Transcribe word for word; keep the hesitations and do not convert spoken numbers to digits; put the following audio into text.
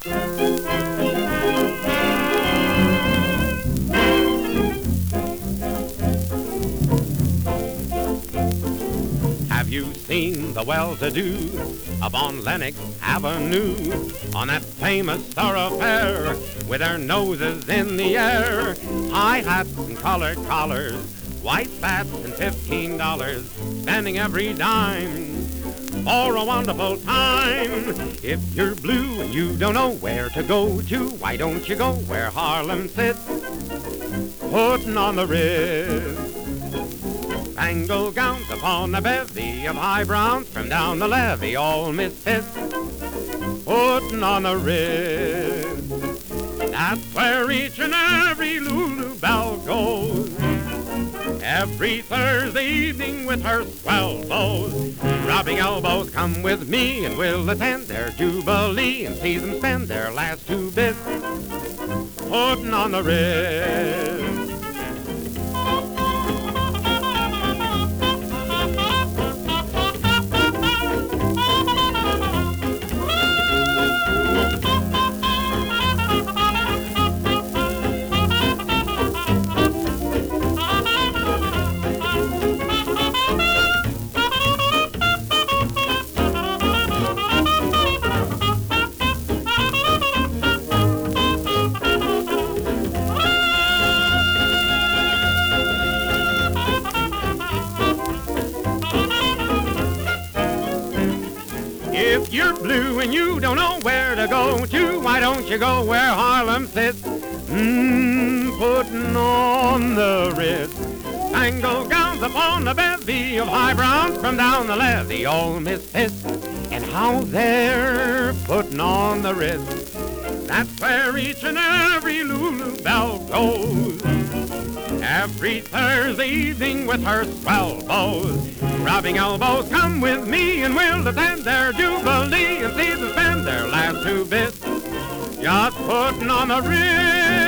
Have you seen the well-to-do up on Lenox Avenue, on that famous thoroughfare, with their noses in the air, high hats and collared collars, white spats and fifteen dollars, spending every dime for a wonderful time? If you're blue and you don't know where to go to, why don't you go where Harlem sits, putting on the Ritz? Spangled gowns upon a bevy of high browns from down the levee, all misfits, putting on the Ritz. That's where each and every Lulu Belle goes, every Thursday evening with her swell bows. Rubbing elbows, come with me and we'll attend their jubilee and see them spend their last two bits, putting on the Ritz. If you're blue and you don't know where to go to, why don't you go where Harlem sits, mmm, putting on the Ritz? Spangled gowns upon a bevy of high browns from down the levee, all misfits, and how they're putting on the Ritz. That's where each and every Lulu Belle goes, every Thursday evening with her swell bows. Rubbing elbows, come with me and we'll attend their jubilee and see them spend their last two bits, just putting on the Ritz.